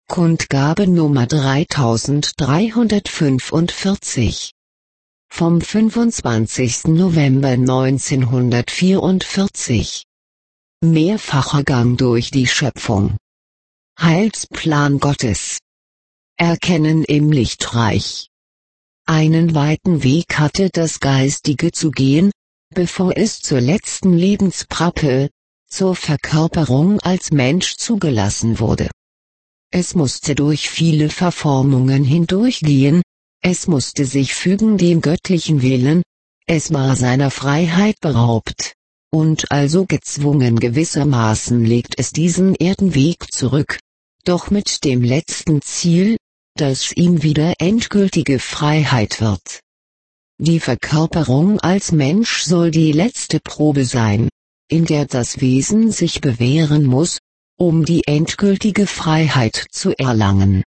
Kundgabe Nummer 3345. Vom 25. November 1944. Mehrfacher Gang durch die Schöpfung. Heilsplan Gottes. Erkennen im Lichtreich. Einen weiten Weg hatte das Geistige zu gehen, bevor es zur letzten Lebensprappe, zur Verkörperung als Mensch zugelassen wurde. Es musste durch viele Verformungen hindurchgehen, es musste sich fügen dem göttlichen Willen, es war seiner Freiheit beraubt, und also gezwungen gewissermaßen legt es diesen Erdenweg zurück, doch mit dem letzten Ziel, dass ihm wieder endgültige Freiheit wird. Die Verkörperung als Mensch soll die letzte Probe sein, in der das Wesen sich bewähren muss, um die endgültige Freiheit zu erlangen.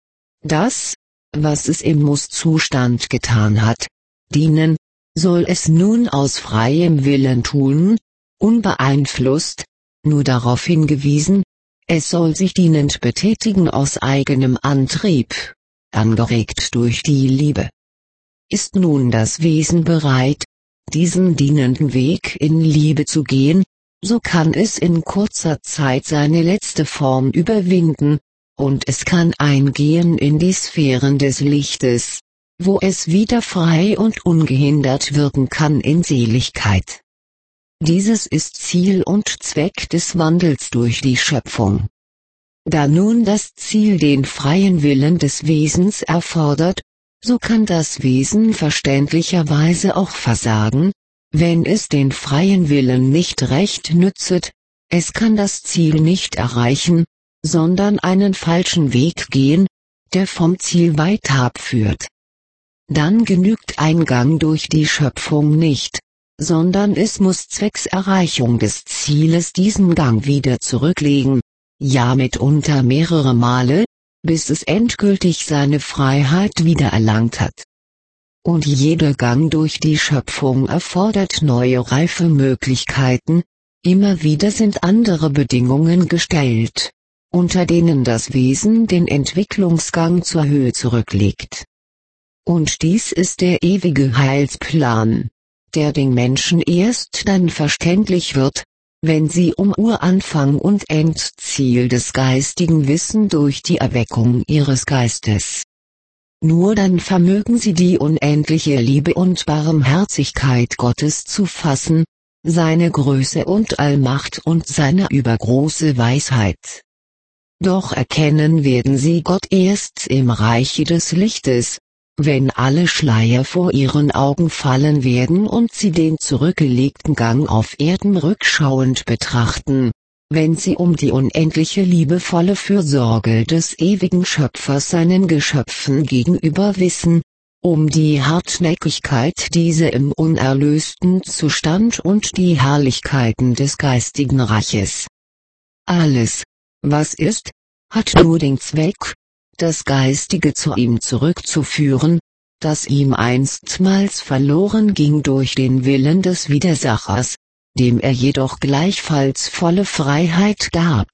Das, was es im Muss-Zustand getan hat, dienen, soll es nun aus freiem Willen tun, unbeeinflusst, nur darauf hingewiesen, es soll sich dienend betätigen aus eigenem Antrieb, angeregt durch die Liebe. Ist nun das Wesen bereit, diesen dienenden Weg in Liebe zu gehen, so kann es in kurzer Zeit seine letzte Form überwinden, und es kann eingehen in die Sphären des Lichtes, wo es wieder frei und ungehindert wirken kann in Seligkeit. Dieses ist Ziel und Zweck des Wandels durch die Schöpfung. Da nun das Ziel den freien Willen des Wesens erfordert, so kann das Wesen verständlicherweise auch versagen, wenn es den freien Willen nicht recht nützet, es kann das Ziel nicht erreichen, sondern einen falschen Weg gehen, der vom Ziel weit abführt. Dann genügt ein Gang durch die Schöpfung nicht, sondern es muss zwecks Erreichung des Zieles diesen Gang wieder zurücklegen, ja mitunter mehrere Male, bis es endgültig seine Freiheit wiedererlangt hat. Und jeder Gang durch die Schöpfung erfordert neue Reifemöglichkeiten, immer wieder sind andere Bedingungen gestellt, unter denen das Wesen den Entwicklungsgang zur Höhe zurücklegt. Und dies ist der ewige Heilsplan, der den Menschen erst dann verständlich wird, wenn sie um Uranfang und Endziel des geistigen Wissen durch die Erweckung ihres Geistes. Nur dann vermögen sie die unendliche Liebe und Barmherzigkeit Gottes zu fassen, seine Größe und Allmacht und seine übergroße Weisheit. Doch erkennen werden sie Gott erst im Reiche des Lichtes, wenn alle Schleier vor ihren Augen fallen werden und sie den zurückgelegten Gang auf Erden rückschauend betrachten, wenn sie um die unendliche liebevolle Fürsorge des ewigen Schöpfers seinen Geschöpfen gegenüber wissen, um die Hartnäckigkeit dieser im unerlösten Zustand und die Herrlichkeiten des geistigen Reiches. Alles, was ist, hat nur den Zweck, das Geistige zu ihm zurückzuführen, das ihm einstmals verloren ging durch den Willen des Widersachers, dem er jedoch gleichfalls volle Freiheit gab.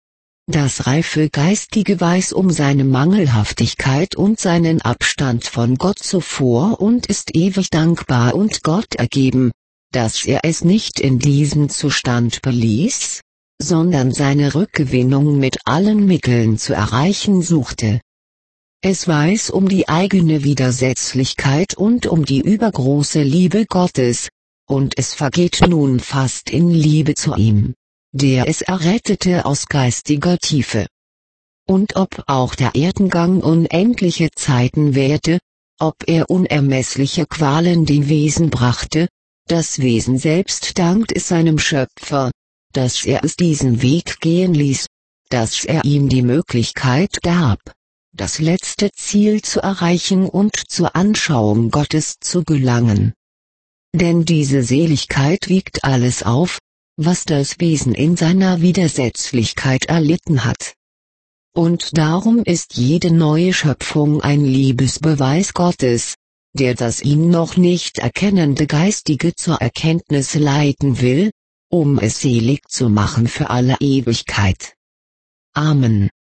Das reife Geistige weiß um seine Mangelhaftigkeit und seinen Abstand von Gott zuvor und ist ewig dankbar und Gott ergeben, dass er es nicht in diesem Zustand beließ, sondern seine Rückgewinnung mit allen Mitteln zu erreichen suchte. Es weiß um die eigene Widersetzlichkeit und um die übergroße Liebe Gottes, und es vergeht nun fast in Liebe zu ihm, der es errettete aus geistiger Tiefe. Und ob auch der Erdengang unendliche Zeiten währte, ob er unermessliche Qualen dem Wesen brachte, das Wesen selbst dankt es seinem Schöpfer, dass er es diesen Weg gehen ließ, dass er ihm die Möglichkeit gab, das letzte Ziel zu erreichen und zur Anschauung Gottes zu gelangen. Denn diese Seligkeit wiegt alles auf, was das Wesen in seiner Widersetzlichkeit erlitten hat. Und darum ist jede neue Schöpfung ein Liebesbeweis Gottes, der das ihn noch nicht erkennende Geistige zur Erkenntnis leiten will, um es selig zu machen für alle Ewigkeit. Amen.